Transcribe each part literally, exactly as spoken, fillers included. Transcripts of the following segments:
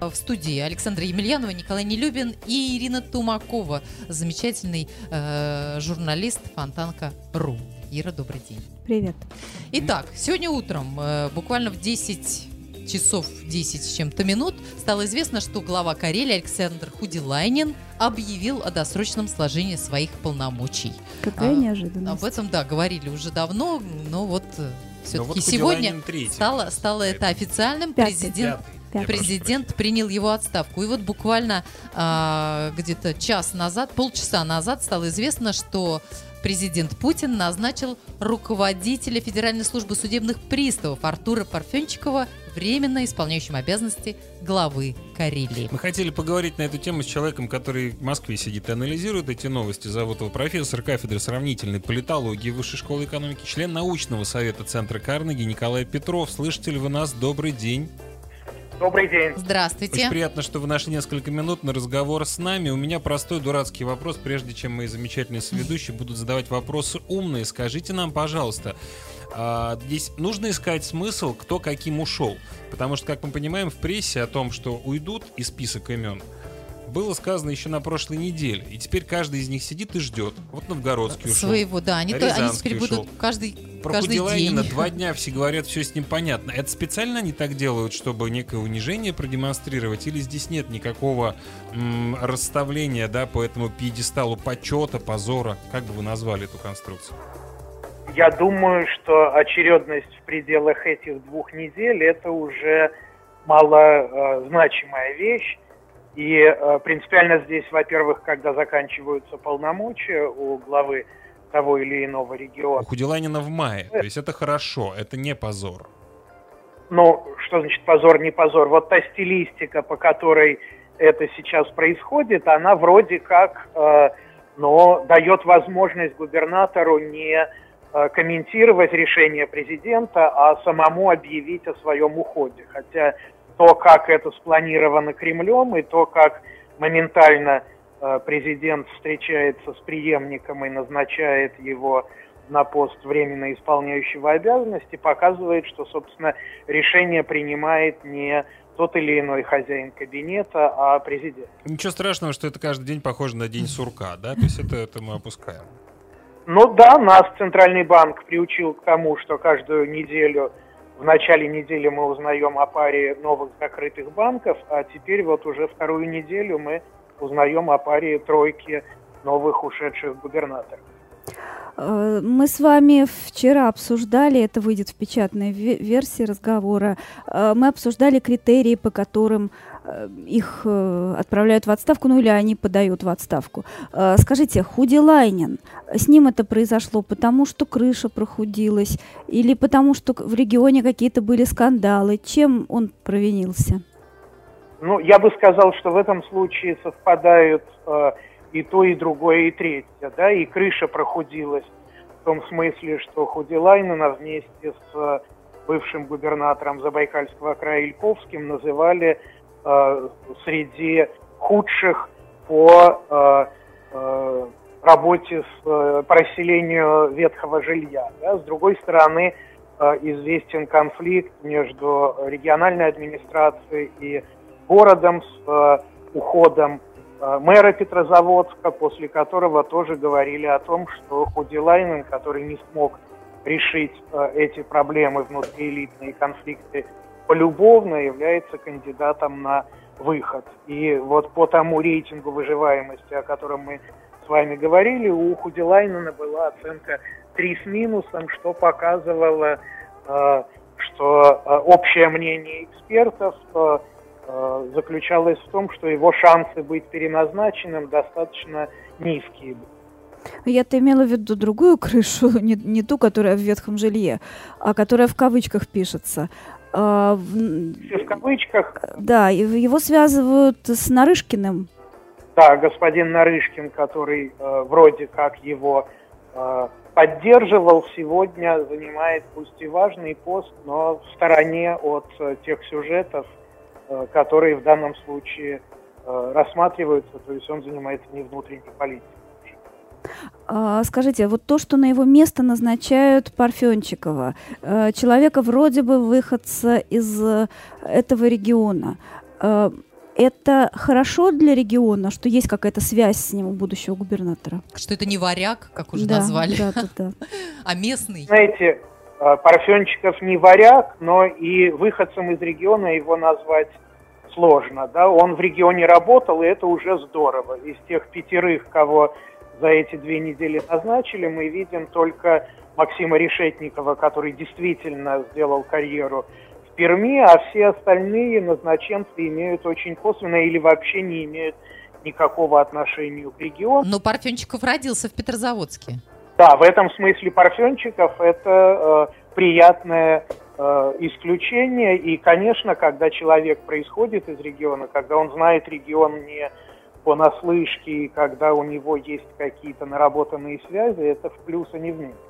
В студии Александра Емельянова, Николай Нелюбин и Ирина Тумакова, замечательный э, журналист Фонтанка.ру. Ира, добрый день. Привет. Итак, сегодня утром, э, буквально в десять часов десять с чем-то минут, стало известно, что глава Карелии Александр Худилайнен объявил о досрочном сложении своих полномочий. Какая а, неожиданность. Об этом, да, говорили уже давно, но вот все-таки вот сегодня стало, стало это официальным. Пятый. Президент... Пятый. Президент принял его отставку. И вот буквально а, где-то час назад, полчаса назад стало известно, что президент Путин назначил руководителя Федеральной службы судебных приставов Артура Парфенчикова временно исполняющим обязанности главы Карелии. Мы хотели поговорить на эту тему с человеком, который в Москве сидит и анализирует эти новости. Зовут его профессор кафедры сравнительной политологии Высшей школы экономики, член научного совета Центра Карнеги Николай Петров. Слышите ли вы нас? Добрый день. Добрый день. Здравствуйте. Очень приятно, что вы нашли несколько минут на разговор с нами. У меня простой дурацкий вопрос, прежде чем мои замечательные соведущие будут задавать вопросы умные. Скажите нам, пожалуйста, а, здесь нужно искать смысл, кто каким ушел. Потому что, как мы понимаем, в прессе о том, что уйдут из списка имен, было сказано еще на прошлой неделе. И теперь каждый из них сидит и ждет. Вот Новгородский ушел. Своего, да. Они, то, они теперь ушел. будут каждый, Про каждый Худилайнена день. два дня все говорят, все с ним понятно. Это специально они так делают, чтобы некое унижение продемонстрировать? Или здесь нет никакого м, расставления, да, по этому пьедесталу почета, позора? Как бы вы назвали эту конструкцию? Я думаю, что очередность в пределах этих двух недель – это уже малозначимая вещь. И э, принципиально здесь, во-первых, когда заканчиваются полномочия у главы того или иного региона. У Худилайнена в мае, то есть это хорошо, это не позор. Ну, что значит позор, не позор? Вот та стилистика, по которой это сейчас происходит, она вроде как, э, но дает возможность губернатору не э, комментировать решение президента, а самому объявить о своем уходе. Хотя то, как это спланировано Кремлем, и то, как моментально э, президент встречается с преемником и назначает его на пост временно исполняющего обязанности, показывает, что, собственно, решение принимает не тот или иной хозяин кабинета, а президент. Ничего страшного, что это каждый день похоже на день сурка, да? То есть это, это мы опускаем. Ну да, нас Центральный банк приучил к тому, что каждую неделю в начале недели мы узнаем о паре новых закрытых банков, а теперь вот уже вторую неделю мы узнаем о паре тройки новых ушедших губернаторов. Мы с вами вчера обсуждали, это выйдет в печатной версии разговора, мы обсуждали критерии, по которым их отправляют в отставку, ну или они подают в отставку. Скажите, Худилайнен, с ним это произошло потому, что крыша прохудилась, или потому, что в регионе какие-то были скандалы? Чем он провинился? Ну, я бы сказал, что в этом случае совпадают э, и то, и другое, и третье, да, и крыша прохудилась в том смысле, что Худилайнена вместе с бывшим губернатором Забайкальского края Ильковским называли э, среди худших по э, э, работе с, э, по расселению ветхого жилья. Да. С другой стороны, э, известен конфликт между региональной администрацией и городом с э, уходом э, мэра Петрозаводска, после которого тоже говорили о том, что Худилайнен, который не смог решить э, эти проблемы, внутриэлитные конфликты полюбовно, является кандидатом на выход. И вот по тому рейтингу выживаемости, о котором мы с вами говорили, у Худилайнена была оценка три с минусом, что показывало, э, что э, общее мнение экспертов э, заключалось в том, что его шансы быть переназначенным достаточно низкие. Я-то имела в виду другую крышу, не, не ту, которая в ветхом жилье, а которая в кавычках пишется. А, Все в кавычках? Да, его связывают с Нарышкиным. Да, господин Нарышкин, который э, вроде как его э, поддерживал, сегодня занимает пусть и важный пост, но в стороне от э, тех сюжетов, которые в данном случае э, рассматриваются, то есть он занимается не внутренней политикой. А, скажите, вот то, что на его место назначают Парфенчикова, э, человека вроде бы выходца из этого региона, э, это хорошо для региона, что есть какая-то связь с ним у будущего губернатора? Что это не варяг, как уже Да, назвали, да, да, да. а местный. Знаете, э, Парфенчиков не варяг, но и выходцем из региона его назвать сложно. Да? Он в регионе работал, и это уже здорово. Из тех пятерых, кого за эти две недели назначили, мы видим только Максима Решетникова, который действительно сделал карьеру в Перми, а все остальные назначенцы имеют очень косвенное или вообще не имеют никакого отношения к региону. Но Парфенчиков родился в Петрозаводске. Да, в этом смысле Парфенчиков это э, приятное э, исключение. И, конечно, когда человек происходит из региона, когда он знает регион не понаслышке, и когда у него есть какие-то наработанные связи, это в плюс, а не в минус.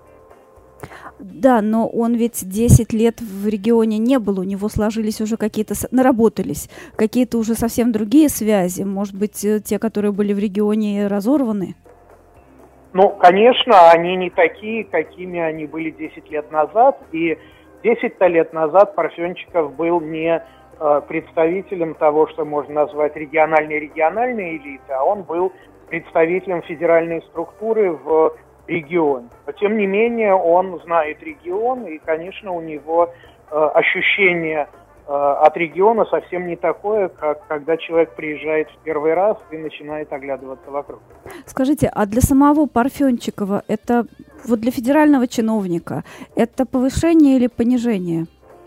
Да, но он ведь десять лет в регионе не был, у него сложились уже какие-то, наработались какие-то уже совсем другие связи, может быть, те, которые были в регионе, разорваны? Ну, конечно, они не такие, какими они были десять лет назад, и десять лет назад Парфенчиков был не э, представителем того, что можно назвать региональной-региональной элиты, а он был представителем федеральной структуры в регионе. Но, тем не менее, он знает регион, и, конечно, у него э, ощущение э, от региона совсем не такое, как когда человек приезжает в первый раз и начинает оглядываться вокруг. Скажите, а для самого Парфенчикова это, вот для федерального чиновника, это повышение или понижение?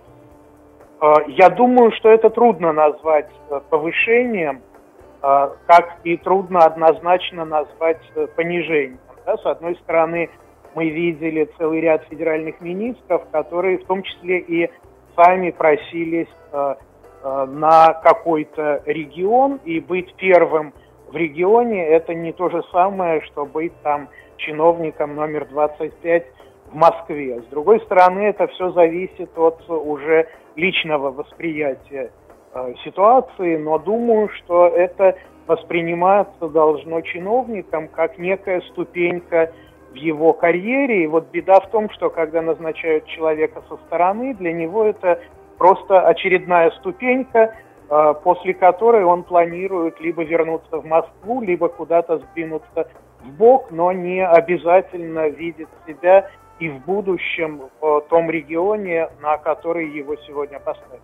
Э, я думаю, что это трудно назвать э, повышением, э, как и трудно однозначно назвать э, понижением. Да, с одной стороны, мы видели целый ряд федеральных министров, которые в том числе и сами просились э, э, на какой-то регион, и быть первым в регионе – это не то же самое, что быть там чиновником номер двадцать пять в Москве. С другой стороны, это все зависит от уже личного восприятия э, ситуации, но думаю, что это восприниматься должно чиновником как некая ступенька в его карьере. И вот беда в том, что когда назначают человека со стороны, для него это просто очередная ступенька, после которой он планирует либо вернуться в Москву, либо куда-то сдвинуться в бок, но не обязательно видит себя и в будущем в том регионе, на который его сегодня поставили.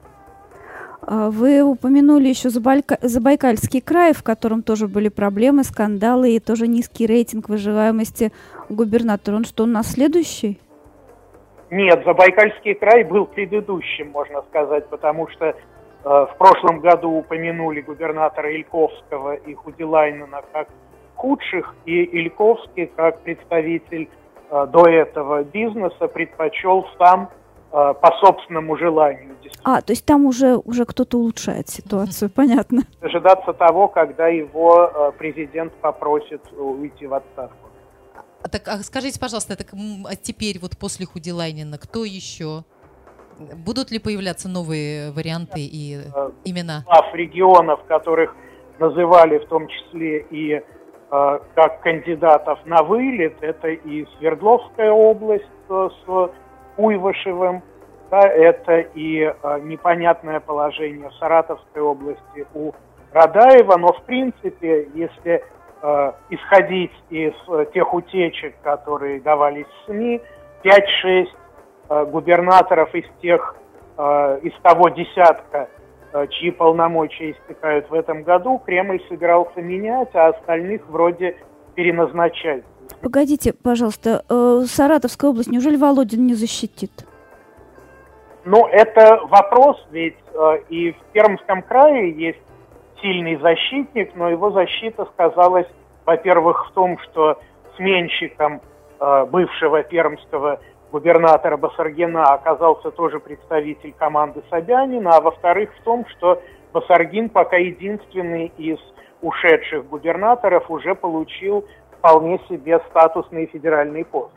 Вы упомянули еще Забайка... Забайкальский край, в котором тоже были проблемы, скандалы и тоже низкий рейтинг выживаемости губернатора. Он что, у нас следующий? Нет, Забайкальский край был предыдущим, можно сказать, потому что э, в прошлом году упомянули губернатора Ильковского и Худилайнена как худших, и Ильковский, как представитель э, до этого бизнеса, предпочел сам по собственному желанию. А, то есть там уже, уже кто-то улучшает ситуацию, понятно. Дожидаться того, когда его президент попросит уйти в отставку. А, так, а скажите, пожалуйста, так, а теперь вот после Худилайнена кто еще? Будут ли появляться новые варианты и имена? Глав регионов, которых называли в том числе и э, как кандидатов на вылет, это и Свердловская область с Куйвашевым, да, это и э, непонятное положение в Саратовской области у Радаева, но в принципе, если э, исходить из э, тех утечек, которые давались в СМИ, пять-шесть э, губернаторов из тех, э, из того десятка, э, чьи полномочия истекают в этом году, Кремль собирался менять, а остальных вроде переназначать. Погодите, пожалуйста, э, Саратовская область, неужели Володин не защитит? Ну, это вопрос, ведь э, и в Пермском крае есть сильный защитник, но его защита сказалась, во-первых, в том, что сменщиком э, бывшего пермского губернатора Басаргина оказался тоже представитель команды Собянина, а во-вторых, в том, что Басаргин пока единственный из ушедших губернаторов уже получил вполне себе статусный федеральный пост.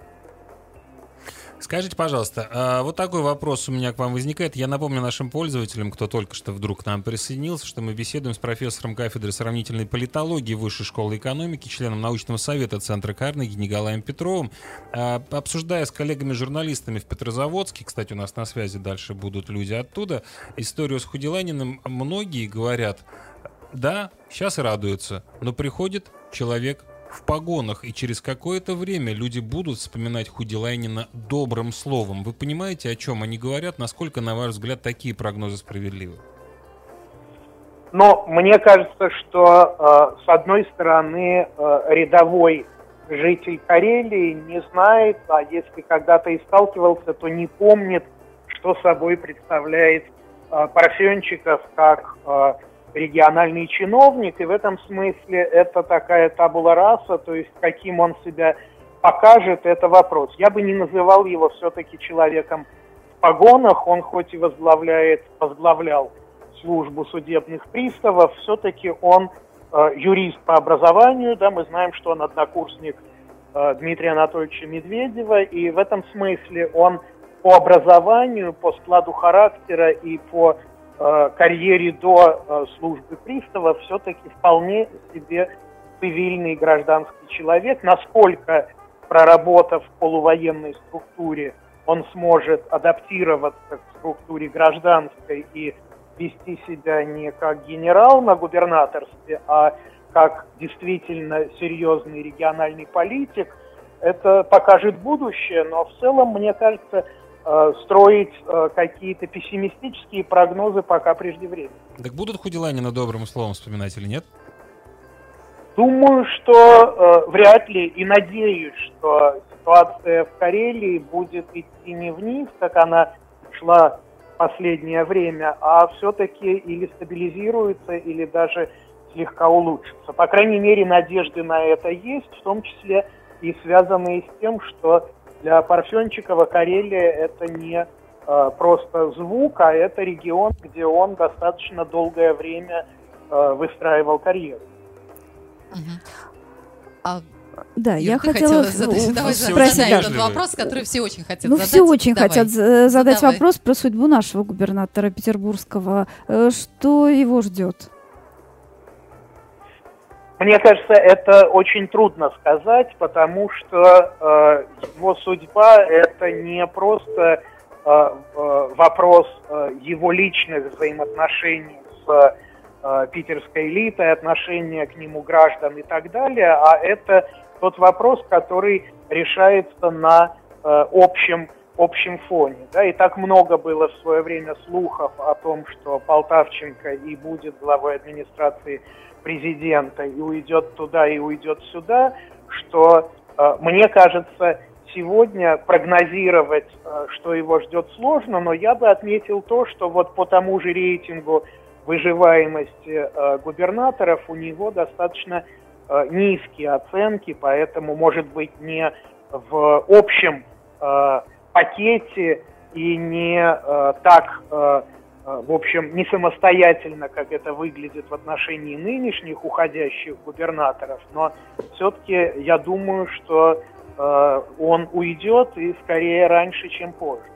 Скажите, пожалуйста, вот такой вопрос у меня к вам возникает. Я напомню нашим пользователям, кто только что вдруг к нам присоединился, что мы беседуем с профессором кафедры сравнительной политологии Высшей школы экономики, членом научного совета Центра Карнеги Николаем Петровым, обсуждая с коллегами-журналистами в Петрозаводске, кстати, у нас на связи дальше будут люди оттуда, историю с Худилайниным. Многие говорят, Да, сейчас радуются, но приходит человек в погонах, и через какое-то время люди будут вспоминать Худилайнина добрым словом. Вы понимаете, о чем они говорят? Насколько, на ваш взгляд, такие прогнозы справедливы? Но мне кажется, что э, с одной стороны э, рядовой житель Карелии не знает, а если когда-то и сталкивался, то не помнит, что собой представляет э, Парфенчиков как э, региональный чиновник, и в этом смысле это такая табула раса, то есть каким он себя покажет, это вопрос. Я бы не называл его все-таки человеком в погонах, он хоть и возглавляет, возглавлял службу судебных приставов, все-таки он э, юрист по образованию, да, мы знаем, что он однокурсник э, Дмитрия Анатольевича Медведева, и в этом смысле он по образованию, по складу характера и по э, карьере до э, службы пристава все-таки вполне себе цивильный гражданский человек. Насколько, проработав в полувоенной структуре, он сможет адаптироваться к структуре гражданской и вести себя не как генерал на губернаторстве, а как действительно серьезный региональный политик, это покажет будущее, но в целом, мне кажется, строить какие-то пессимистические прогнозы пока преждевременно. Так будут Худилайнина добрым словом вспоминать или нет? Думаю, что э, вряд ли, и надеюсь, что ситуация в Карелии будет идти не вниз, как она шла в последнее время, а все-таки или стабилизируется, или даже слегка улучшится. По крайней мере, надежды на это есть, в том числе и связанные с тем, что для Парфенчикова Карелия это не э, просто звук, а это регион, где он достаточно долгое время э, выстраивал карьеру. А, да, Юр, я ты хотела, задать, давай спросить задай да. этот вопрос, который все очень хотят ну, задать. все очень Давай. хотят задать Задавай. вопрос про судьбу нашего губернатора петербургского. Что его ждет? Мне кажется, это очень трудно сказать, потому что э, его судьба – это не просто э, э, вопрос э, его личных взаимоотношений с э, питерской элитой, отношения к нему граждан и так далее, а это тот вопрос, который решается на э, общем, общем фоне. Да? И так много было в свое время слухов о том, что Полтавченко и будет главой администрации президента, и уйдет туда, и уйдет сюда, что, э, мне кажется, сегодня прогнозировать, э, что его ждет, сложно, но я бы отметил то, что вот по тому же рейтингу выживаемости э, губернаторов у него достаточно э, низкие оценки, поэтому, может быть, не в общем э, пакете и не э, так... Э, в общем, не самостоятельно, как это выглядит в отношении нынешних уходящих губернаторов, но все-таки я думаю, что э, он уйдет и скорее раньше, чем позже.